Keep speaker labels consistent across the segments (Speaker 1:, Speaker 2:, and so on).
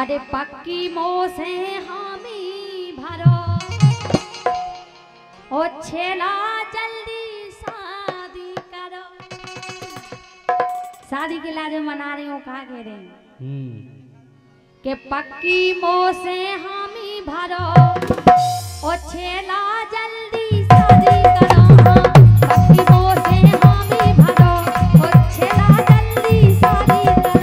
Speaker 1: अरे पक्की मोह से हामी भरो ओ छेला जल्दी शादी करो। शादी के लाज मना रही हूँ, कहा कह रहे हैं के पक्की मोह से हामी भरो ओ छेला जल्दी शादी करो। पक्की मोह से हामी भरो ओ छेला जल्दी शादी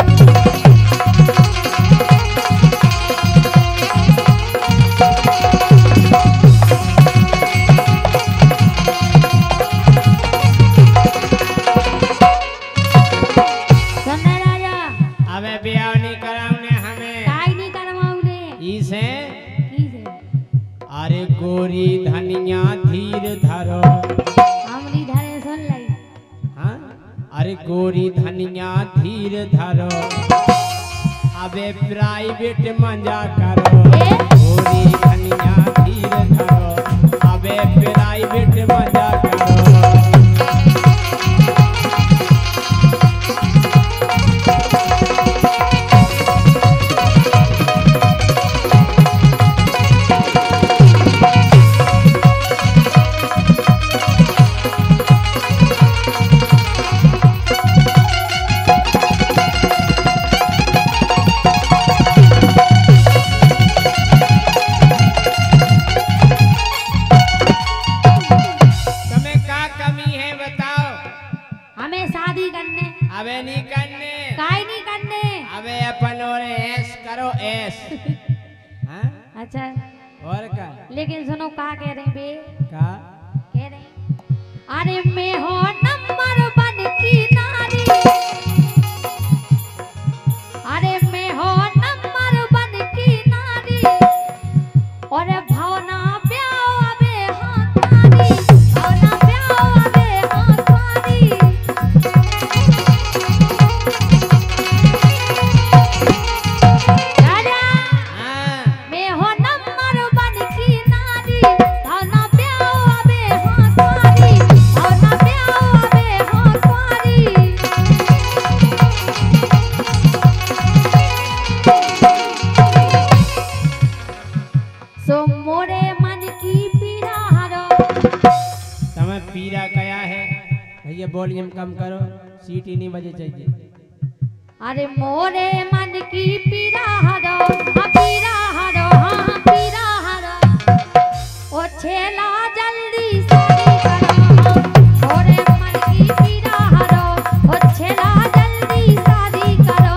Speaker 2: अरे गोरी धनिया धीर धरो।
Speaker 1: हमरी धरे सुन लई।
Speaker 2: हाँ अरे गोरी धनिया धीर धरो अबे प्राइवेट मजा करो। गोरी धनिया धीर धरो अबे प्राइवेट मजा करो। अबे नहीं करने,
Speaker 1: काहे नहीं करने?
Speaker 2: अबे अपन और ऐश करो ऐश। हाँ?
Speaker 1: अच्छा
Speaker 2: और का?
Speaker 1: लेकिन सुनो का कह रहे बे?
Speaker 2: का?
Speaker 1: कह रहे अरे मैं हो नंबर वन की नारी। अरे मैं हो नंबर वन की नारी और भावना प्याओ अबे हाँ तारी। भावना प्याओ अबे हाँ तारी।
Speaker 2: पीरा कया है भैया, वॉल्यूम कम करो, सीटी नहीं बजे चाहिए।
Speaker 1: अरे मोरे मन की पीरा हरो, पीरा हरो, हाँ पीरा हरो ओ छेला जल्दी शादी करो। मोरे मन की पीरा हरो ओ छेला जल्दी शादी करो।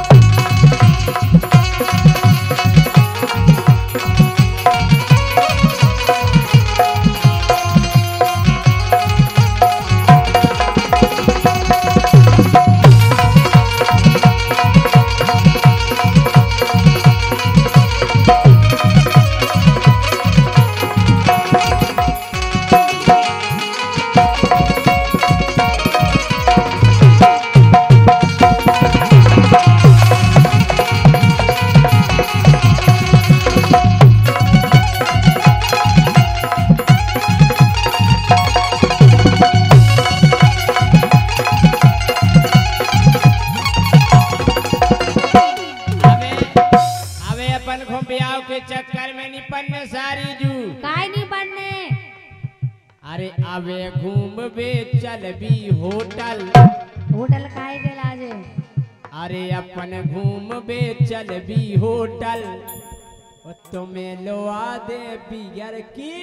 Speaker 2: के चक्कर में नहीं पन्ने सारी जू
Speaker 1: काय नहीं पन्ने।
Speaker 2: अरे अबे घूम बे चल भी होटल।
Speaker 1: होटल काय के लाजे?
Speaker 2: अरे अपन घूम बे चल भी होटल तुम्हें लोआ दे बियर की।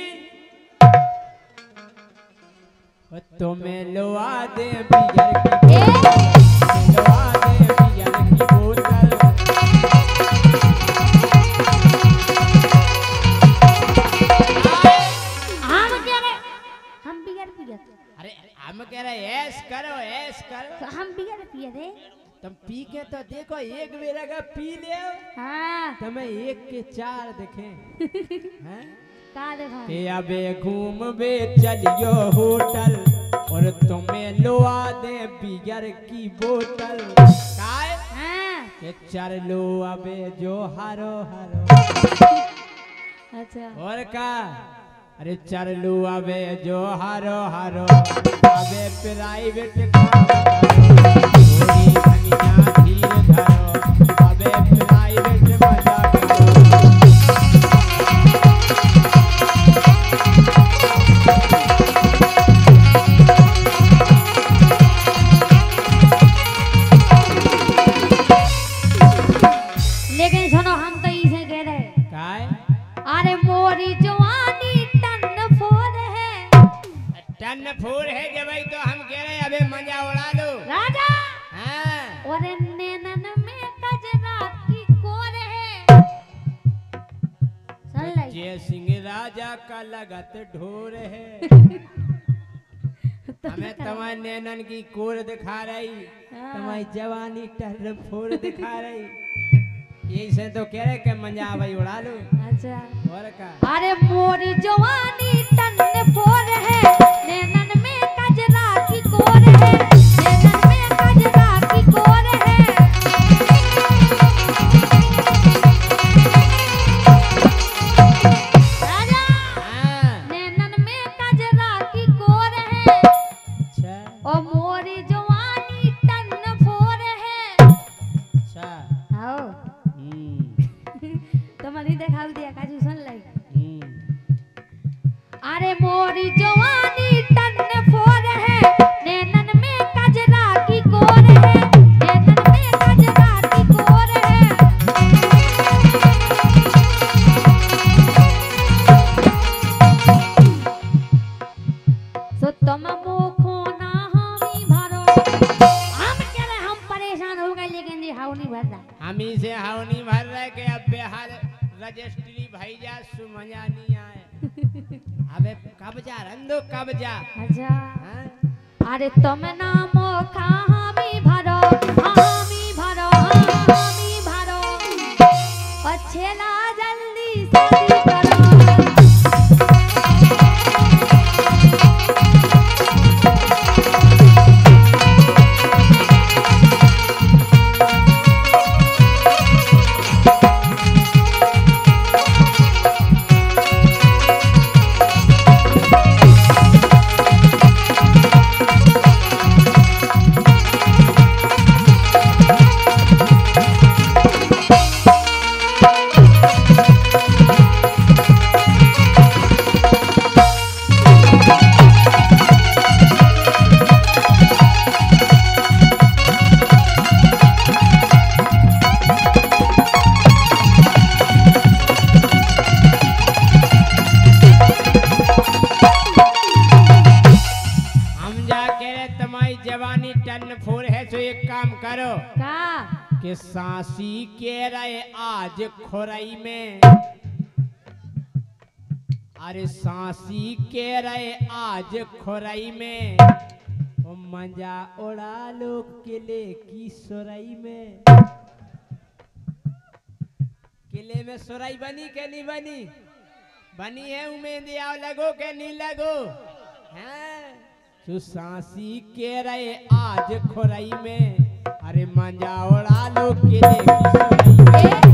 Speaker 2: तुम्हें लोआ दे बियर की। लोआ दे बियर की बोतल। अरे हम कह रहे ऐश करो ऐश करो।
Speaker 1: तो हम बियर पिए थे।
Speaker 2: तुम पी के तो देखो, एक बेरा का पी ले।
Speaker 1: हाँ
Speaker 2: तुम्हें एक के चार देखें। हैं?
Speaker 1: का देखा?
Speaker 2: के अबे घूम बे चलियो होटल और तुम्हें लोआ दे बियर की बोतल। काय?
Speaker 1: हाँ
Speaker 2: के चल लो अबे जो हारो हारो।
Speaker 1: अच्छा
Speaker 2: और का? अरे चलू अबे जो हारो हारो अबे प्राइवेट धनिया धीर धरो अबे प्राइवेट मजा राजा का लगत ढोर है।
Speaker 1: तो
Speaker 2: हमें तुम्हारे नैनन की कोर दिखा रही, तुम्हारी जवानी टर्र फोर दिखा रही। यही से तो कह रहे कि मंजा भाई उड़ा लो।
Speaker 1: अच्छा
Speaker 2: और का
Speaker 1: अरे मोरी जवानी टन फोर है, नैनन में कजरा की कोर है, नैनन में कजरा की कोर है। राजा
Speaker 2: हाँ,
Speaker 1: नैनन में कजरा की कोर है,
Speaker 2: अच्छा
Speaker 1: और मोरी जवानी टन फोर है।
Speaker 2: अच्छा।
Speaker 1: आओ
Speaker 2: हम्म,
Speaker 1: तो मनी देखा दिया काजू सुन लाई।
Speaker 2: हम्म,
Speaker 1: अरे मोरी जवानी टन फोर है, नैनन में कजरा की कोर है, नैनन में कजरा की कोर है। सो तुम मुखो ना हामी भरो, हम कह रहे हम परेशान हो गए लेकिन ये हाउ नहीं भर रहा।
Speaker 2: हम ही से हाउ नहीं भर रहे कि अब बेहाल रजिस्ट्री भैया सुमजा नहीं आए। अबे कब जा रंदो कब जा।
Speaker 1: अच्छा
Speaker 2: हाँ?
Speaker 1: अरे तुम ना मोखा हामी भरो, हामी भरो, हामी भरो, पछेला जल्दी शादी करो।
Speaker 2: जवानी टन फोर है तो एक काम करो
Speaker 1: का
Speaker 2: कि सांसी के रहे आज खोरई में। अरे सांसी के रहे आज खोरई में, ओ मंजा उड़ा लो किले की सोरई में। किले में सोरई बनी के नहीं बनी? बनी है उम्मीद आओ लगो के नहीं लगो हैं? तो सांसी के रहे आज खोरई में, अरे मंजा उड़ा लो किले की सोरई में।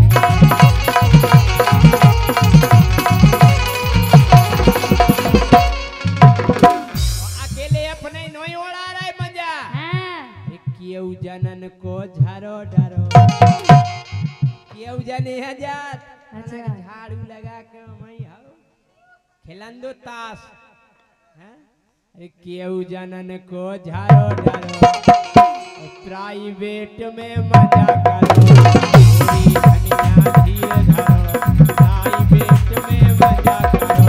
Speaker 2: अकेले अपने नहीं उड़ा रहे मंजा, क्यों जनन को झरो डरो, क्यों जने हजार झाड़ू लगा के वही हो खिलंदो ताश हैं? अरे क्यों जनन को झारो डरो, प्राइवेट में मजा करो, पूरी धनिया धीरे धरो, प्राइवेट में मजा करो।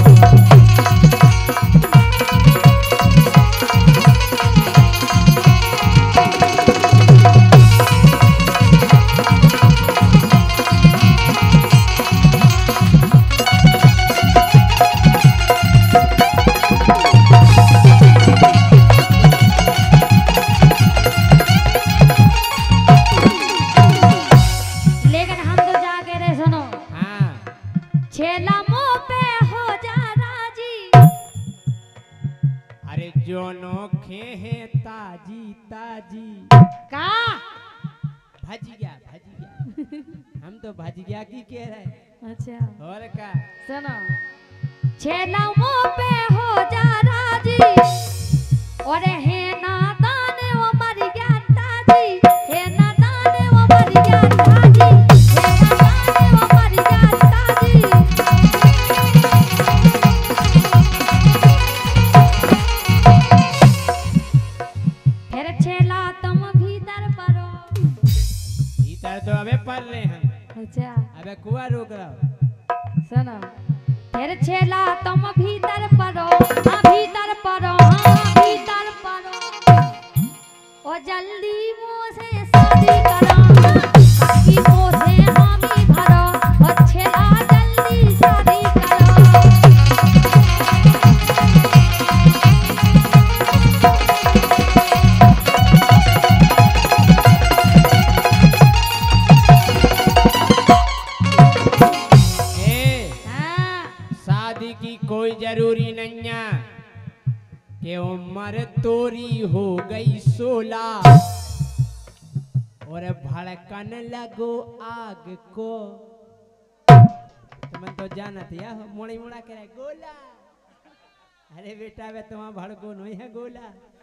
Speaker 2: जोनोखे हैं ताजी ताजी
Speaker 1: का
Speaker 2: भजिया भजिया हम तो भजिया की कह रहे।
Speaker 1: अच्छा
Speaker 2: और का
Speaker 1: सुनो, छेलाओं पे हो जा राजी, और है नादान वो मर गया ताजी, है नादान वो मर गया ताजी, है नादान वो मर गया ताजी। फिर छेला तुम भीतर परो,
Speaker 2: भीतर तो अबे पढ़ रहे हैं।
Speaker 1: अच्छा
Speaker 2: अबे कुआ रोक रहा।
Speaker 1: सुनो, फिर छेला तुम भीतर परो, हाँ भीतर परो, हाँ भीतर परो, ओ जल्दी मुझसे शादी करो, बाकी मुझसे हामी भरो, ओ छेला जल्दी शादी करो।
Speaker 2: जरूरी नहीं है कि उम्र तोरी हो गई 16 और भड़कन लगो आग को। तुम तो जानत या मोड़ी मुड़ा के गोला। अरे बेटा वे तुम्हारा भड़को नहीं है गोला।